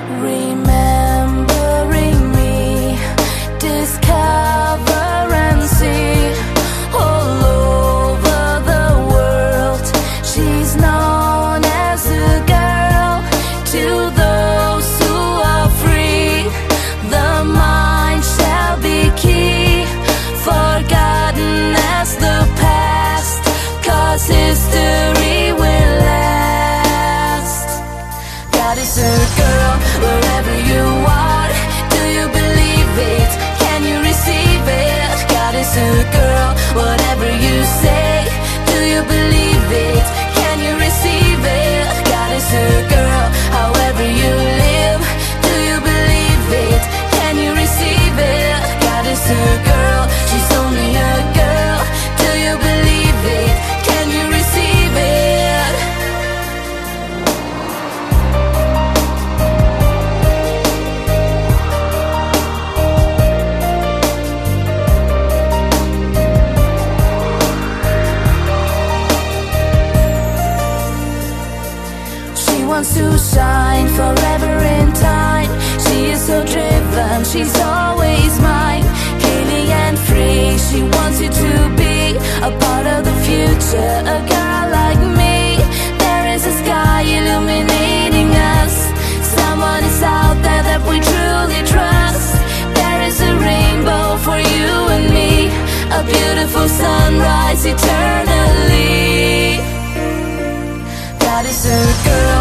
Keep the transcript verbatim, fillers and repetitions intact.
remembering me. Discover and see all over the world. She's known as a girl to those who are free. The mind shall be key, forgotten as the past, 'cause history will last. God is a girl wherever you are. Do you believe it? Can you receive it? God is a girl, whatever you say. Do you believe it? Can you receive it? God is a girl, however you live. Do you believe it? Can you receive it? God is a girl, she's only a girl. Do you believe it? Can you receive it? She wants to shine forever in time. She is so driven, she's always mine. Kaylee and free, she wants you to be a part of the future, a girl like me. There is a sky illuminating us. Someone is out there that we truly trust. There is a rainbow for you and me, a beautiful sunrise eternally. God is a girl